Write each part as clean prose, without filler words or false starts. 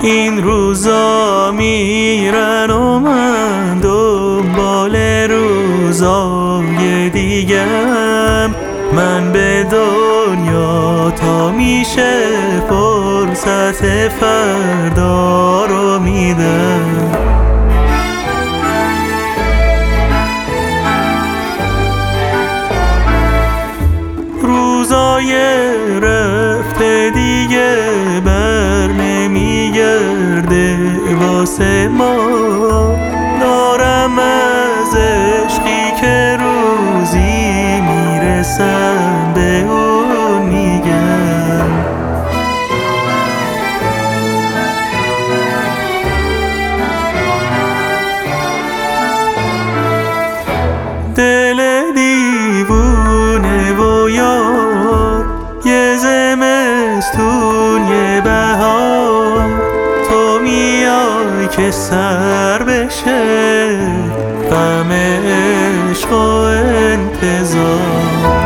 این روزا میرن و من دنبال روزای دیگم. من به دنیا تا میشه فرصت فردا رو میدم. روزای رفته دیگه بر نمیگرده واسه ما. دارم از عشقی که روزی میرسم به اون میگم. دل دیوونه و یار، یه زمستون یه بهار، تو میای که سر بشه غم عشق و انتظار.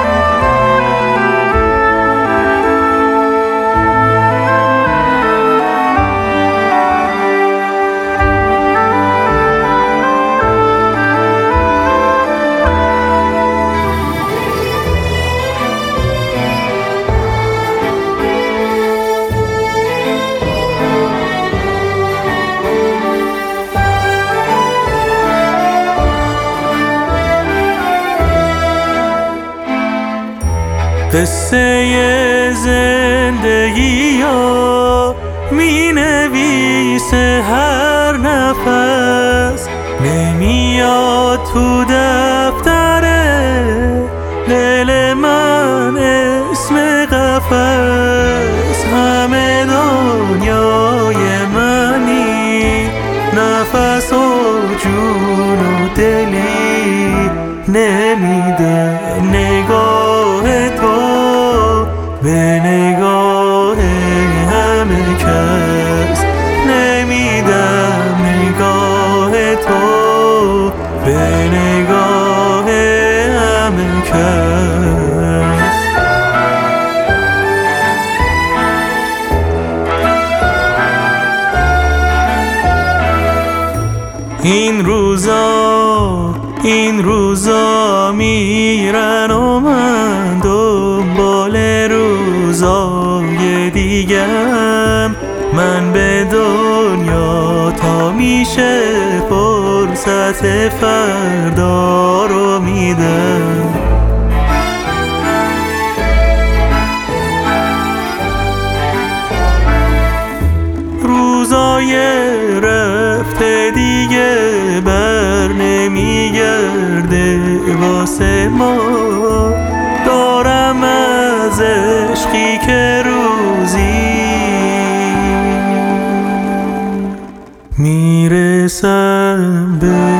قصه زندگی ها می نویسه هر نفس، نمیاد تو دفتره دل من اسم قفس. همه دنیای منی، نفس و جون و دلی نمیده نگاه تو به نگاه همه کس. نمیدم نگاه تو به نگاه همه کس. این روزا میرن و من دنبال روزای دیگم. من به دنیا تا میشه فرصت فردا رو میدم. روزای رفته دیگه بر نمیگرده واسه ما. دارم از عشقی که روزی میرسم به